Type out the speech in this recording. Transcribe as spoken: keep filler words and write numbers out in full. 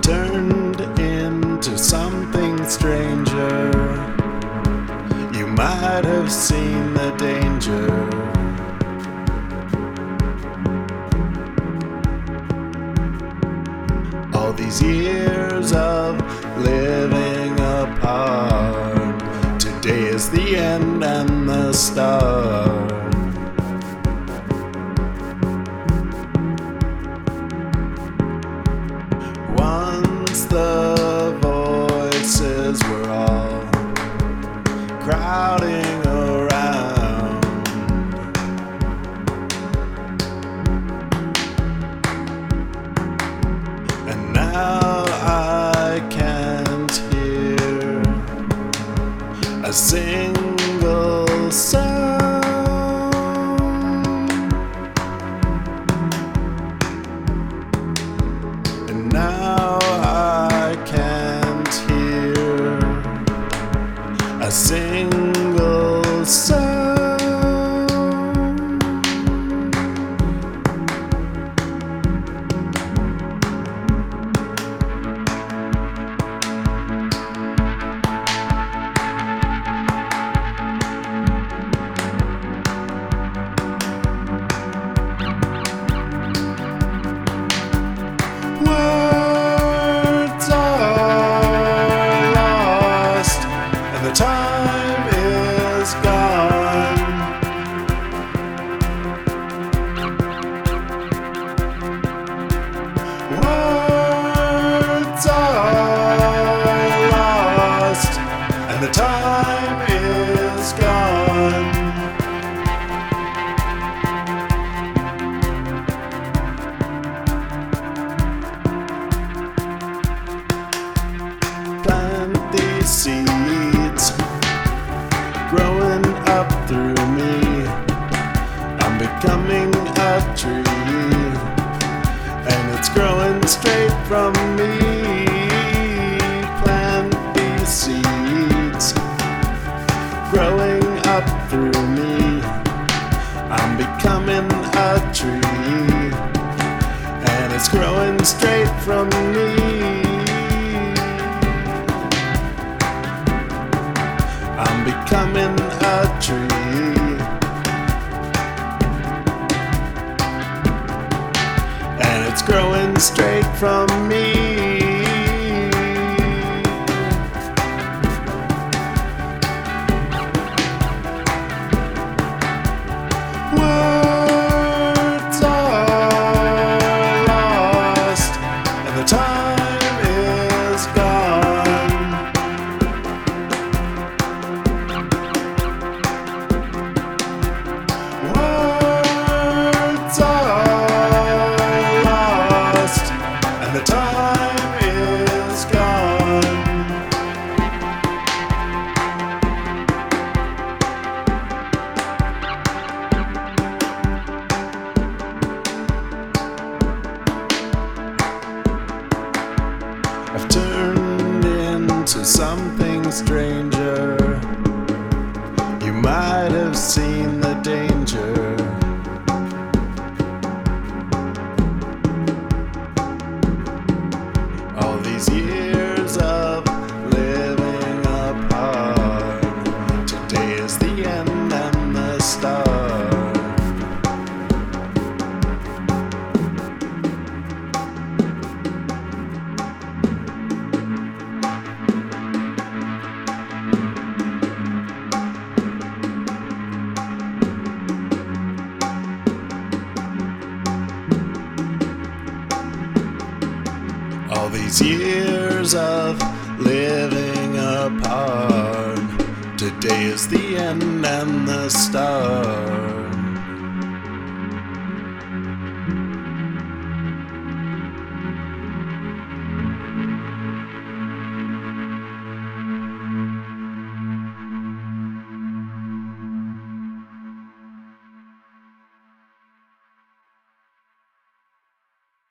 turned into something stranger. You might have seen the danger. All these years of living apart, today is the end and the start. Once the voices were all crowding around, and now I can't hear a single sound. And now I can't hear a single sound. Words are lost and the time is gone. Words are lost and the time is gone. Plant these seeds growing up through me. I'm becoming a tree, and it's growing straight from me. Plant these seeds growing up through me. I'm becoming a tree, and it's growing straight from me. I'm becoming a tree, and it's growing straight from me. Words are lost, and the time is gone. Words are lost, and the time is gone. I've turned into something stranger. You might have seen the danger. All these years of living apart, today is the end and the start. All these years of living apart, today is the end and the start.